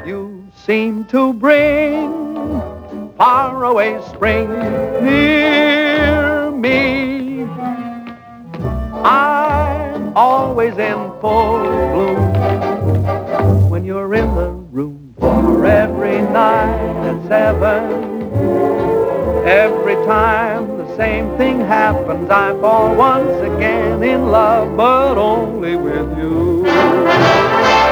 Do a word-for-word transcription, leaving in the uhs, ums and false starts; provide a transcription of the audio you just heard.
You seem to bring faraway spring near me. I'm always in full bloom when you're in the room. For every night at seven, every time the same thing happens, I fall once again in love, but only with you.